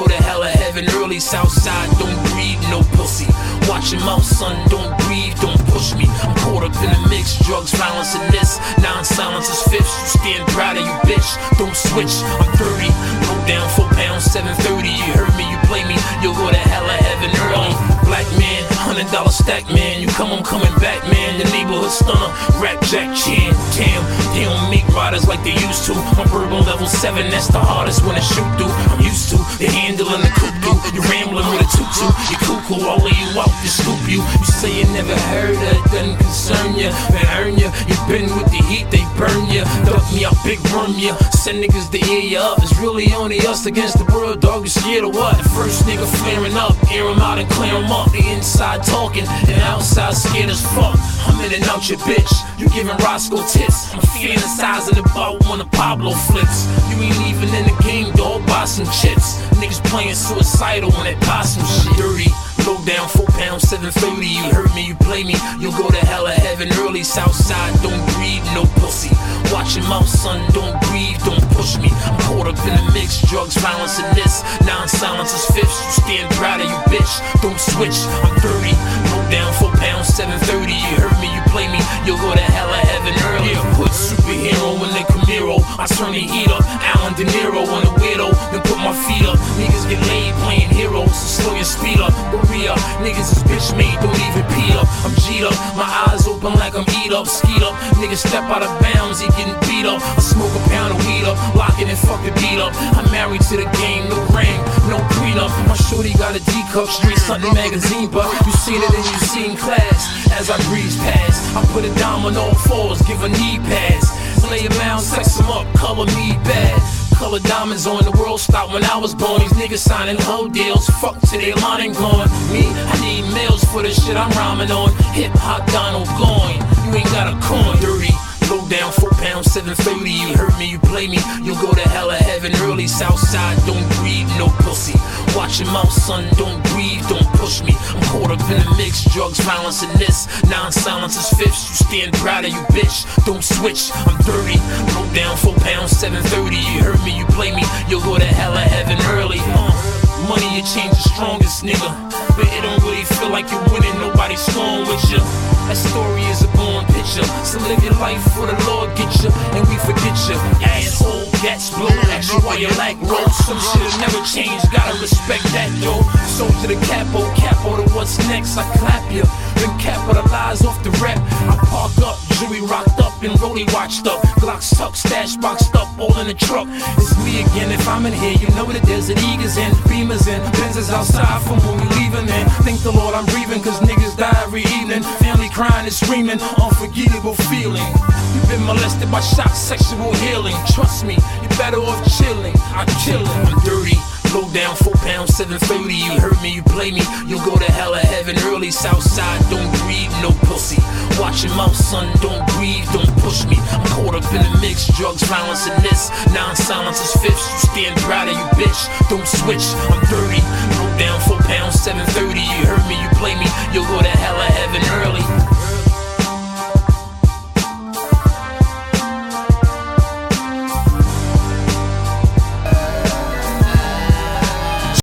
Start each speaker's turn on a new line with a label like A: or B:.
A: go to hell or heaven early. Southside, don't breathe, no pussy. Watch your mouth, son, don't breathe, don't push me. I'm caught up in the mix, drugs, violence, and this. Non-silence is fifths, you stand proud of you, bitch. Don't switch, I'm 30. Go down 4 pounds, 730. You heard me, you play me, you'll go to hell or heaven early. Black man, $100 stack, man. You come, I'm coming back, man. The neighborhood stunner, rap Jack Chan. Damn, they don't make riders like they used to. I'm bourbon level 7, that's the hardest one to shoot through. I'm used to the handling the cuckoo. You rambling with a tutu, you cuckoo, all of you out to scoop you. You say you never heard of it, doesn't concern ya. They earn ya, you been with the heat, they burn ya. Duck me out, big worm ya. Send niggas to ear ya up. It's really only us against the world, dog. You scared of what? The first nigga flaring up, air him out and clear him up. The inside talking, and outside scared as fuck. I'm in and out your bitch, you giving Roscoe tits. I'm fantasizing about when the Pablo flips. You ain't even in the game, dog, buy some chips. Niggas playing suicidal when they buy some shit. Dirty, low down 4 pounds, 730. You heard me, you play me, you'll go to hell or heaven early. Southside, don't breathe, no pussy. Watch your mouth, son, don't breathe, don't push me. I'm caught up in the mix, drugs, violence, and this. Non-silence is fifths, you stand proud of you, bitch. Don't switch, I'm 30. Low down 4 pounds, 730. You heard me, you play me, you'll go to hell or heaven early. Put superhero in the Camaro, I turn the heat up. Alan De Niro on a weirdo, then put my feet up. Niggas get laid playing heroes, so slow your speed up. Hurry up, niggas is bitch made, don't even pee up. I'm G'd up, my eyes open like I'm eat up, skied up. Niggas step out of bounds, he getting beat up. I smoke a pound of weed up, lock it and fuck the beat up. I'm married to the game, no ring, no prenup. My shorty got a D-cup, straight Sunday magazine, but you seen it and you seen class. As I breeze past, I put a dime on all fours, give a knee pass. Lay him down, sex him up, color me bad. Color diamonds on, the world stopped when I was born. These niggas signing whole deals, fuck to their line ain't going. Me, I need meals for the shit I'm rhyming on. Hip hop Donald going, you ain't got a coin. Dirty, low down 4 pounds, 730. You heard me, you play me, you'll go to hell or heaven early. Southside, don't breathe, no pussy. Watch your mouth, son, don't breathe, don't push me. I'm caught up in the mix, drugs, violence, and this. Non-silence is fifths, you stand proud of you, bitch. Don't switch, I'm 30. Low down 4 pounds, 730. You heard me, you play me, you'll go to hell or heaven early. Money, you change the strongest, nigga. But it don't really feel like you're winning, nobody's scoring with you. That story is a born picture. So live your life for the Lord get you, and we forget you. Asshole, gats blow at you while your leg rolls. Some shit'll never change, gotta respect that though. So to the capo to what's next, I clap you. Then capitalize off the rep. I park up, jewelry rocked up and rollie watched up. Glocks tucked, stash boxed up, all in the truck. It's me again, if I'm in here, you know what it is. Desert Eagles in, Beamers in, Benzes outside from when we leaving in. Thank the Lord I'm breathing, cause niggas die every evening. Family crying and screaming, unforgettable feeling. You've been molested by shock, sexual healing. Trust me, you're better off chilling. I kill it, I'm dirty. Low down 4 pounds, 730. You heard me, you play me, you'll go to hell or heaven early. Southside, don't breathe, no pussy. Watch your mouth, son, don't breathe, don't push me. I'm caught up in the mix, drugs, violence, and this. Non-silence is fifths, you stand proud of you, bitch. Don't switch, I'm dirty.